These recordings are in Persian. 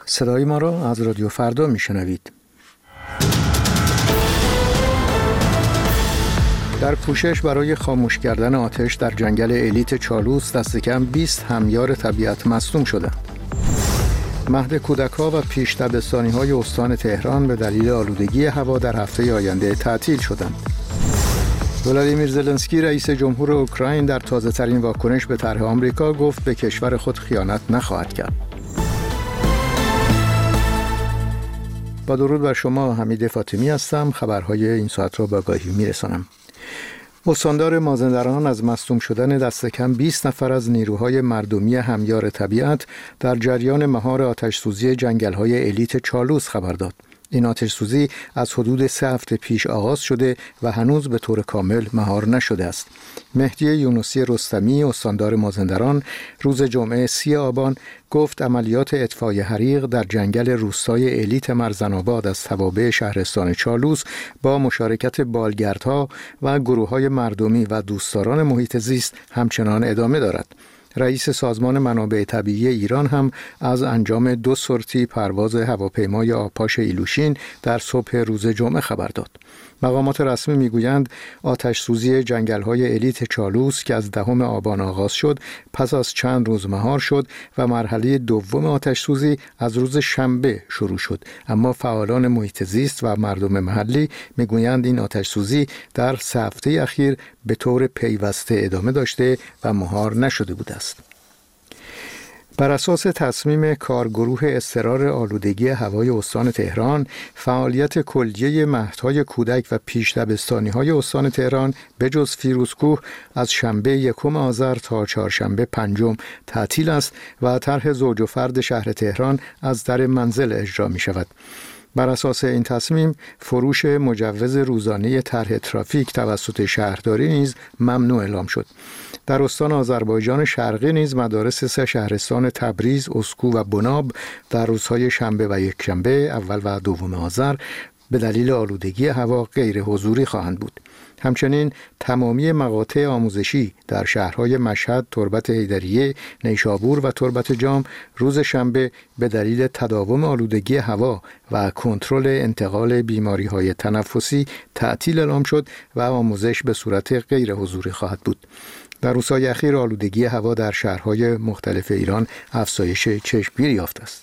صدای ما را از رادیو فردا میشنوید. در کوشش برای خاموش کردن آتش در جنگل الیت چالوس دست کم 20 همیار طبیعت مصدوم شدند. مهد کودک‌ها و پیش دبستانی‌های استان تهران به دلیل آلودگی هوا در هفته آینده تعطیل شدند. ولادیمیر زلنسکی رئیس جمهور اوکراین در تازه‌ترین واکنش به طرح آمریکا گفت به کشور خود خیانت نخواهد کرد. با درود بر شما، حمید فاطمی هستم. خبرهای این ساعت را به آگاهی می‌رسانم. استاندار مازندران از مصدوم شدن دست کم 20 نفر از نیروهای مردمی همیار طبیعت در جریان مهار آتش‌سوزی جنگل‌های الیت چالوس خبر داد. این آتش‌سوزی از حدود 3 هفته پیش آغاز شده و هنوز به طور کامل مهار نشده است. مهدی یونسی رستمی، استاندار مازندران، روز جمعه 30 آبان گفت عملیات اطفای حریق در جنگل روستای الیت مرزن‌آباد از توابع شهرستان چالوس با مشارکت بالگردها و گروه‌های مردمی و دوستداران محیط زیست همچنان ادامه دارد. رئیس سازمان منابع طبیعی ایران هم از انجام 2 سورتی پرواز هواپیمای آبپاش ایلوشین در صبح روز جمعه خبر داد. مقامات رسمی میگویند آتش سوزی جنگل‌های الیت چالوس که از 10 آبان آغاز شد پس از چند روز مهار شد و مرحله دوم آتش سوزی از روز شنبه شروع شد، اما فعالان محیط زیست و مردم محلی میگویند این آتش سوزی در 3 هفته اخیر به طور پیوسته ادامه داشته و مهار نشده بوده است. بر اساس تصمیم کارگروه اضطرار آلودگی هوای استان تهران، فعالیت کلیه مهدهای کودک و پیش دبستانی‌های استان تهران به جز فیروزکوه از شنبه 1 آذر تا چهارشنبه 5 تعطیل است و طرح زوج و فرد شهر تهران از در منزل اجرا می شود. بر اساس این تصمیم فروش مجوز روزانه طرح ترافیک توسط شهرداری نیز ممنوع اعلام شد. در استان آذربایجان شرقی نیز مدارس 3 شهرستان تبریز، اسکو و بناب در روزهای شنبه و یکشنبه اول و دوم آذر به دلیل آلودگی هوا غیر حضوری خواهند بود. همچنین تمامی مقاطع آموزشی در شهرهای مشهد، تربت حیدریه، نیشابور و تربت جام روز شنبه به دلیل تداوم آلودگی هوا و کنترل انتقال بیماری‌های تنفسی تعطیل اعلام شد و آموزش به صورت غیر حضوری خواهد بود. در روزهای اخیر آلودگی هوا در شهرهای مختلف ایران افزایش چشمگیری یافته است.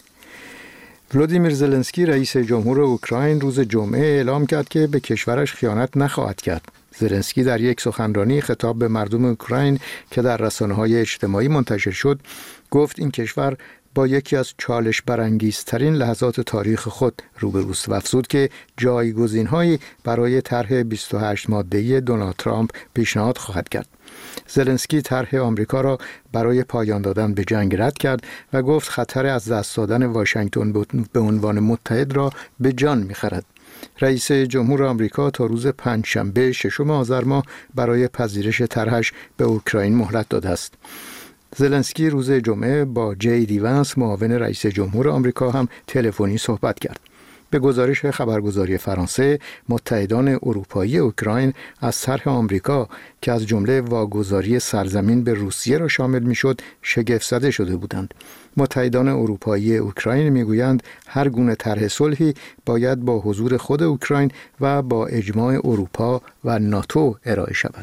ولادیمیر زلنسکی رئیس جمهور اوکراین روز جمعه اعلام کرد که به کشورش خیانت نخواهد کرد. زلنسکی در یک سخنرانی خطاب به مردم اوکراین که در رسانه‌های اجتماعی منتشر شد، گفت این کشور با یکی از چالش برانگیزترین لحظات تاریخ خود روبروست و افزود که جایگزین‌هایی برای طرح 28 ماده‌ای دونالد ترامپ پیشنهاد خواهد کرد. زلنسکی طرح آمریکا را برای پایان دادن به جنگ رد کرد و گفت خطر از دست دادن واشنگتن به عنوان متحد را به جان می‌خرد. رئیس جمهور آمریکا تا روز پنجشنبه 6 آذر ماه برای پذیرش طرحش به اوکراین مهلت داده است. زلنسکی روز جمعه با جی دی وانس معاون رئیس جمهور آمریکا هم تلفنی صحبت کرد. به گزارش خبرگزاری فرانسه، متحدان اروپایی اوکراین از طرح آمریکا که از جمله واگذاری سرزمین به روسیه را شامل میشد شگفت زده شده بودند. متحدان اروپایی اوکراین میگویند هر گونه طرح صلحی باید با حضور خود اوکراین و با اجماع اروپا و ناتو ارائه شود.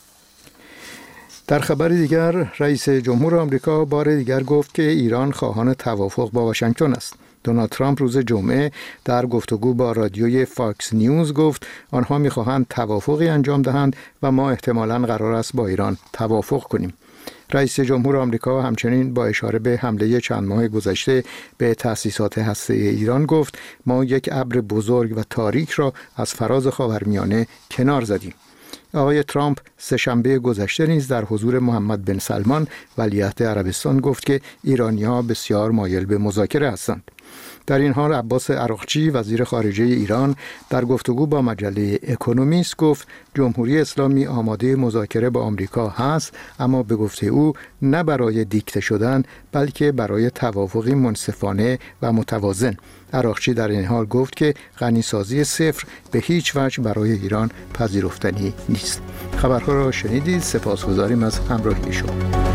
در خبر دیگر، رئیس جمهور آمریکا بار دیگر گفت که ایران خواهان توافق با واشنگتن است. دونالد ترامپ روز جمعه در گفتگو با رادیوی فاکس نیوز گفت آنها می‌خواهند توافقی انجام دهند و ما احتمالاً قرار است با ایران توافق کنیم. رئیس جمهور آمریکا همچنین با اشاره به حمله چند ماه گذشته به تأسیسات هسته‌ای ایران گفت ما یک ابر بزرگ و تاریک را از فراز خاورمیانه کنار زدیم. آقای ترامپ سه‌شنبه گذشته نیز در حضور محمد بن سلمان ولیعهد عربستان گفت که ایرانی‌ها بسیار مایل به مذاکره هستند. در این حال عباس عراقچی وزیر خارجه ایران در گفتگو با مجله اکونومیست گفت جمهوری اسلامی آماده مذاکره با آمریکا هست، اما به گفته او نه برای دیکته شدن بلکه برای توافقی منصفانه و متوازن. عراقچی در این حال گفت که غنیسازی صفر به هیچ وجه برای ایران پذیرفتنی نیست. خبرها را شنیدید. سپاسگزاریم از همراهی شما.